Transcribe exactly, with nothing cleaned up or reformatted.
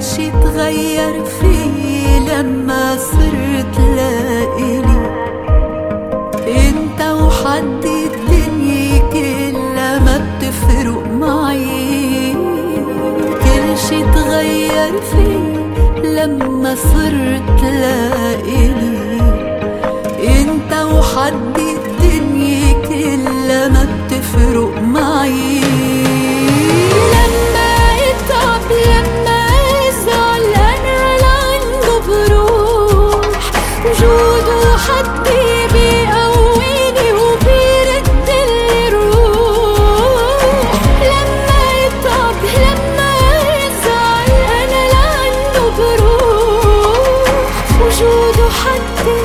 شي تغير فيه لما صرت لاقيني انت وحد الدنيا كلها ما بتفرق معي. كل شي تغير فيه لما صرت لاقيني انت وحد الدنيا كلها ما بتفرق معي. لما اتعب لما ازعل انا لعنده بروح وجوده حدي بيقويني وبيردلي الروح. لما اتعب لما ازعل انا لعنده بروح وجوده حدي